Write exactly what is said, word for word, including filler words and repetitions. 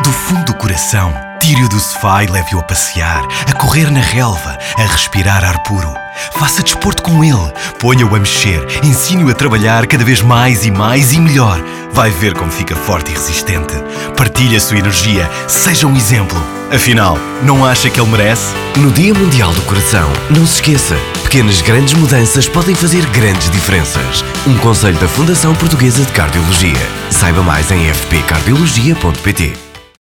Do fundo do coração, tire-o do sofá e leve-o a passear, a correr na relva, a respirar ar puro. Faça desporto com ele, ponha-o a mexer, ensine-o a trabalhar cada vez mais e mais e melhor. Vai ver como fica forte e resistente. Partilhe a sua energia, seja um exemplo. Afinal, não acha que ele merece? No Dia Mundial do Coração, não se esqueça, pequenas grandes mudanças podem fazer grandes diferenças. Um conselho da Fundação Portuguesa de Cardiologia. Saiba mais em f p cardiologia ponto p t.